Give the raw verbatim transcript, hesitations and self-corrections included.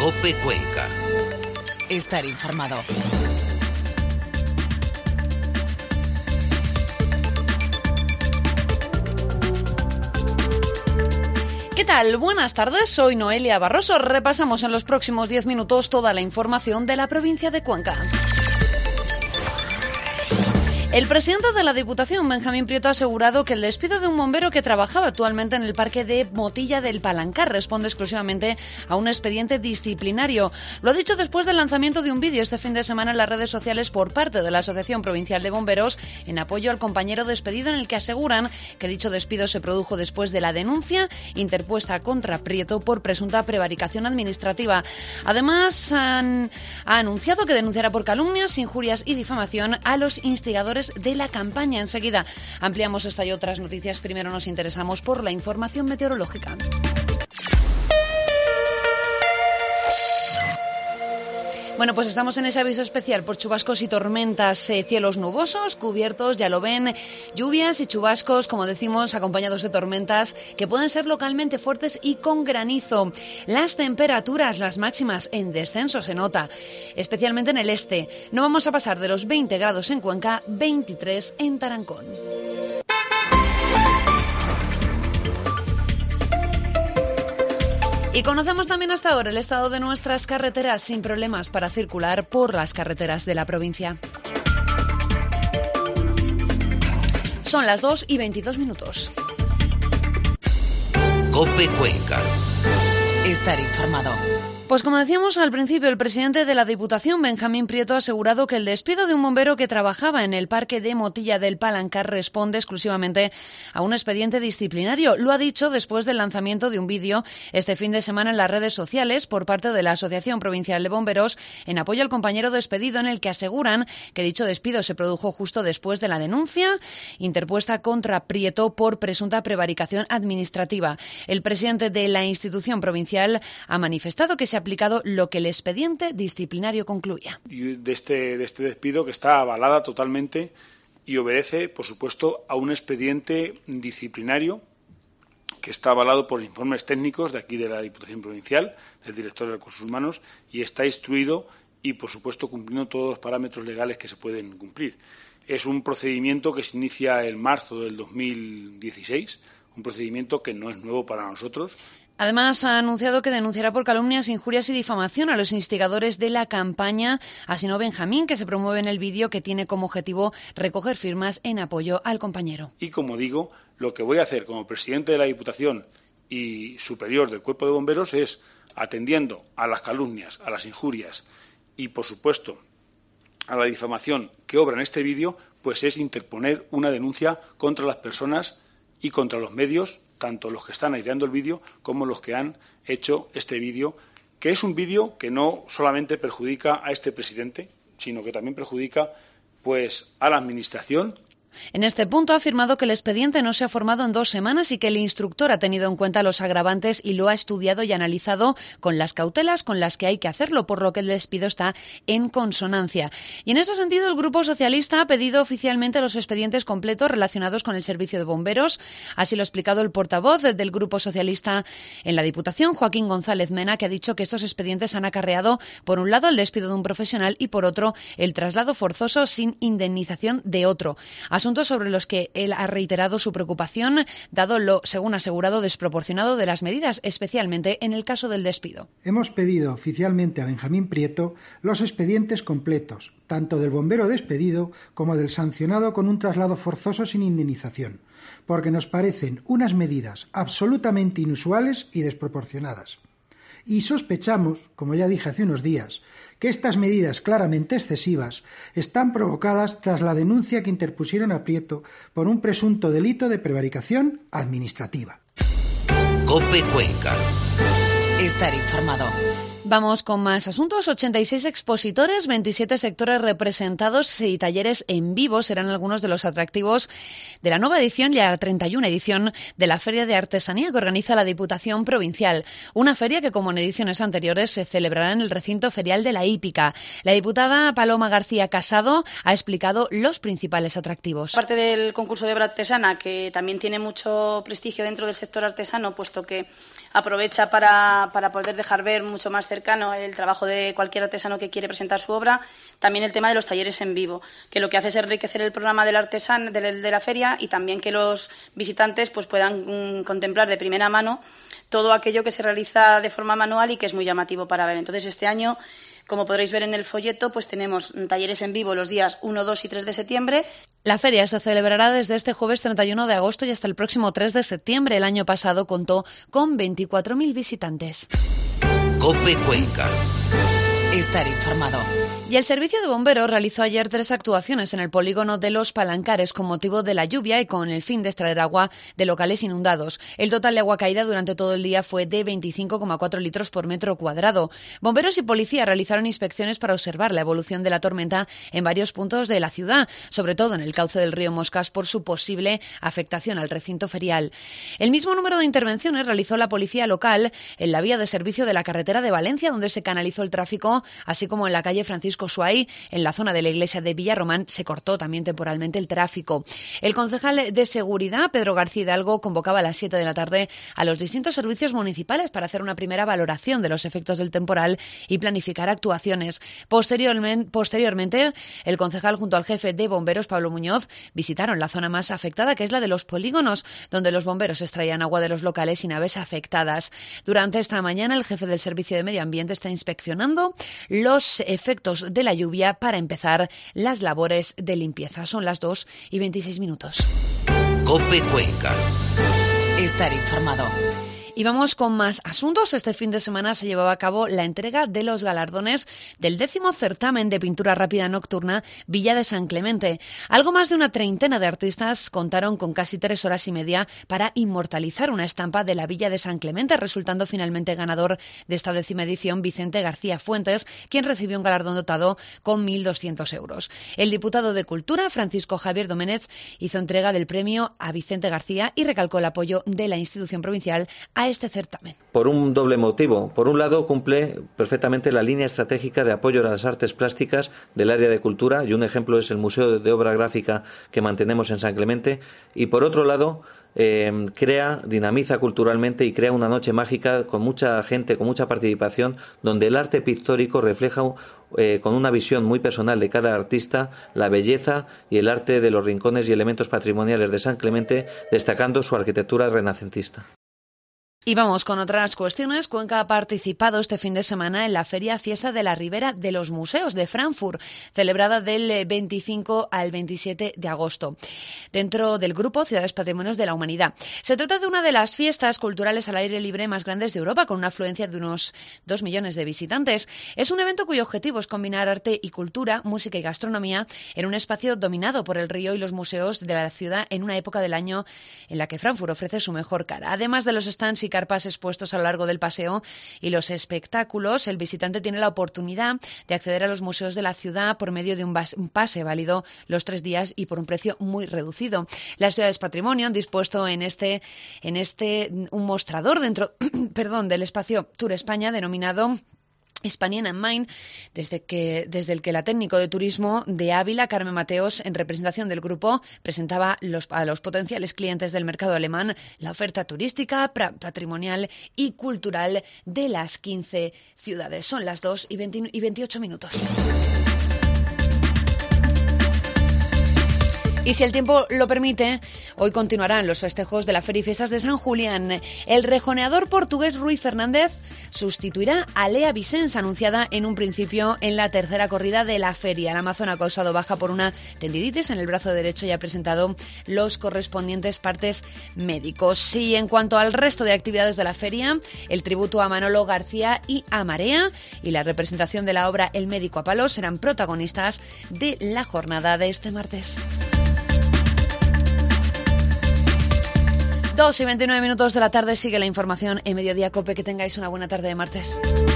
COPE Cuenca. Estar informado. ¿Qué tal? Buenas tardes, soy Noelia Barroso. Repasamos en los próximos diez minutos toda la información de la provincia de Cuenca. El presidente de la Diputación, Benjamín Prieto, ha asegurado que el despido de un bombero que trabajaba actualmente en el parque de Motilla del Palancar responde exclusivamente a un expediente disciplinario. Lo ha dicho después del lanzamiento de un vídeo este fin de semana en las redes sociales por parte de la Asociación Provincial de Bomberos en apoyo al compañero despedido, en el que aseguran que dicho despido se produjo después de la denuncia interpuesta contra Prieto por presunta prevaricación administrativa. Además, han, ha anunciado que denunciará por calumnias, injurias y difamación a los instigadores de la campaña. Enseguida ampliamos esta y otras noticias. Primero nos interesamos por la información meteorológica. Bueno, pues estamos en ese aviso especial por chubascos y tormentas, eh, cielos nubosos, cubiertos, ya lo ven, lluvias y chubascos, como decimos, acompañados de tormentas que pueden ser localmente fuertes y con granizo. Las temperaturas, las máximas en descenso se nota, especialmente en el este. No vamos a pasar de los veinte grados en Cuenca, veintitrés en Tarancón. Y conocemos también hasta ahora el estado de nuestras carreteras sin problemas para circular por las carreteras de la provincia. Son las dos y veintidós minutos. COPE Cuenca. Estar informado. Pues como decíamos al principio, el presidente de la Diputación, Benjamín Prieto, ha asegurado que el despido de un bombero que trabajaba en el parque de Motilla del Palancar responde exclusivamente a un expediente disciplinario. Lo ha dicho después del lanzamiento de un vídeo este fin de semana en las redes sociales por parte de la Asociación Provincial de Bomberos en apoyo al compañero despedido, en el que aseguran que dicho despido se produjo justo después de la denuncia interpuesta contra Prieto por presunta prevaricación administrativa. El presidente de la institución provincial ha manifestado que se ha aplicado lo que el expediente disciplinario concluya. Y de este, de este despido, que está avalada totalmente y obedece, por supuesto, a un expediente disciplinario que está avalado por informes técnicos de aquí de la Diputación Provincial, del director de Recursos Humanos, y está instruido y, por supuesto, cumpliendo todos los parámetros legales que se pueden cumplir. Es un procedimiento que se inicia en marzo del dos mil dieciséis, un procedimiento que no es nuevo para nosotros. Además, ha anunciado que denunciará por calumnias, injurias y difamación a los instigadores de la campaña Así no Benjamín, que se promueve en el vídeo, que tiene como objetivo recoger firmas en apoyo al compañero. Y, como digo, lo que voy a hacer como presidente de la Diputación y superior del Cuerpo de Bomberos es, atendiendo a las calumnias, a las injurias y, por supuesto, a la difamación que obra en este vídeo, pues es interponer una denuncia contra las personas y contra los medios, tanto los que están aireando el vídeo como los que han hecho este vídeo, que es un vídeo que no solamente perjudica a este presidente, sino que también perjudica pues a la Administración. En este punto ha afirmado que el expediente no se ha formado en dos semanas y que el instructor ha tenido en cuenta los agravantes y lo ha estudiado y analizado con las cautelas con las que hay que hacerlo, por lo que el despido está en consonancia. Y en este sentido, el Grupo Socialista ha pedido oficialmente los expedientes completos relacionados con el servicio de bomberos. Así lo ha explicado el portavoz del Grupo Socialista en la Diputación, Joaquín González Mena, que ha dicho que estos expedientes han acarreado, por un lado, el despido de un profesional y, por otro, el traslado forzoso sin indemnización de otro. Asuntos sobre los que él ha reiterado su preocupación, dado lo, según ha asegurado, desproporcionado de las medidas, especialmente en el caso del despido. Hemos pedido oficialmente a Benjamín Prieto los expedientes completos, tanto del bombero despedido como del sancionado con un traslado forzoso sin indemnización, porque nos parecen unas medidas absolutamente inusuales y desproporcionadas. Y sospechamos, como ya dije hace unos días, que estas medidas claramente excesivas están provocadas tras la denuncia que interpusieron a Prieto por un presunto delito de prevaricación administrativa. COPE Cuenca. Estar informado. Vamos con más asuntos. ochenta y seis expositores, veintisiete sectores representados y talleres en vivo serán algunos de los atractivos de la nueva edición y la treinta y una edición de la Feria de Artesanía que organiza la Diputación Provincial. Una feria que, como en ediciones anteriores, se celebrará en el recinto ferial de la Hípica. La diputada Paloma García Casado ha explicado los principales atractivos. Aparte del concurso de obra artesana, que también tiene mucho prestigio dentro del sector artesano, puesto que aprovecha para, para poder dejar ver mucho más cercano el trabajo de cualquier artesano que quiere presentar su obra. También el tema de los talleres en vivo, que lo que hace es enriquecer el programa del artesano de, de la feria y también que los visitantes pues puedan mm, contemplar de primera mano todo aquello que se realiza de forma manual y que es muy llamativo para ver. Entonces, este año, como podréis ver en el folleto, pues tenemos talleres en vivo los días uno, dos y tres de septiembre. La feria se celebrará desde este jueves treinta y uno de agosto y hasta el próximo tres de septiembre. El año pasado contó con veinticuatro mil visitantes. COPE Cuenca. Estar informado. Y el Servicio de Bomberos realizó ayer tres actuaciones en el polígono de Los Palancares con motivo de la lluvia y con el fin de extraer agua de locales inundados. El total de agua caída durante todo el día fue de veinticinco coma cuatro litros por metro cuadrado. Bomberos y policía realizaron inspecciones para observar la evolución de la tormenta en varios puntos de la ciudad, sobre todo en el cauce del río Moscas por su posible afectación al recinto ferial. El mismo número de intervenciones realizó la policía local en la vía de servicio de la carretera de Valencia, donde se canalizó el tráfico, así como en la calle Francisco Suárez, en la zona de la iglesia de Villarromán, se cortó también temporalmente el tráfico. El concejal de Seguridad, Pedro García Hidalgo, convocaba a las siete de la tarde a los distintos servicios municipales para hacer una primera valoración de los efectos del temporal y planificar actuaciones. Posteriormente, posteriormente el concejal junto al jefe de bomberos, Pablo Muñoz, visitaron la zona más afectada, que es la de los polígonos, donde los bomberos extraían agua de los locales y naves afectadas. Durante esta mañana, el jefe del Servicio de Medio Ambiente está inspeccionando los efectos de la lluvia para empezar las labores de limpieza. Son las dos y veintiséis minutos. COPE Cuenca. Estar informado. Y vamos con más asuntos. Este fin de semana se llevaba a cabo la entrega de los galardones del décimo certamen de pintura rápida nocturna Villa de San Clemente. Algo más de una treintena de artistas contaron con casi tres horas y media para inmortalizar una estampa de la Villa de San Clemente, resultando finalmente ganador de esta décima edición Vicente García Fuentes, quien recibió un galardón dotado con mil doscientos euros. El diputado de Cultura, Francisco Javier Domenech, hizo entrega del premio a Vicente García y recalcó el apoyo de la institución provincial a este certamen. Por un doble motivo. Por un lado, cumple perfectamente la línea estratégica de apoyo a las artes plásticas del área de cultura, y un ejemplo es el Museo de Obra Gráfica que mantenemos en San Clemente, y por otro lado, eh, crea, dinamiza culturalmente y crea una noche mágica con mucha gente, con mucha participación, donde el arte pictórico refleja eh, con una visión muy personal de cada artista la belleza y el arte de los rincones y elementos patrimoniales de San Clemente, destacando su arquitectura renacentista. Y vamos con otras cuestiones. Cuenca ha participado este fin de semana en la Feria Fiesta de la Ribera de los Museos de Frankfurt, celebrada del veinticinco al veintisiete de agosto, dentro del grupo Ciudades Patrimonios de la Humanidad. Se trata de una de las fiestas culturales al aire libre más grandes de Europa, con una afluencia de unos dos millones de visitantes. Es un evento cuyo objetivo es combinar arte y cultura, música y gastronomía en un espacio dominado por el río y los museos de la ciudad en una época del año en la que Frankfurt ofrece su mejor cara. Además de los stands y carpas expuestos a lo largo del paseo y los espectáculos, el visitante tiene la oportunidad de acceder a los museos de la ciudad por medio de un, bas- un pase válido los tres días y por un precio muy reducido. Las Ciudades Patrimonio han dispuesto en este, en este un mostrador dentro perdón, del espacio Tour España denominado Hispanian and Mine, desde, que, desde el que la técnico de turismo de Ávila, Carmen Mateos, en representación del grupo, presentaba los, a los potenciales clientes del mercado alemán la oferta turística, pra, patrimonial y cultural de las quince ciudades. Son las dos y veintiocho minutos. Y si el tiempo lo permite, hoy continuarán los festejos de la Feria y Fiestas de San Julián. El rejoneador portugués Rui Fernández sustituirá a Lea Vicens, anunciada en un principio en la tercera corrida de la feria. El Amazon ha causado baja por una tendinitis en el brazo derecho y ha presentado los correspondientes partes médicos. Y en cuanto al resto de actividades de la feria, el tributo a Manolo García y a Marea y la representación de la obra El médico a palos serán protagonistas de la jornada de este martes. dos y veintinueve minutos de la tarde, sigue la información en Mediodía COPE. Que tengáis una buena tarde de martes.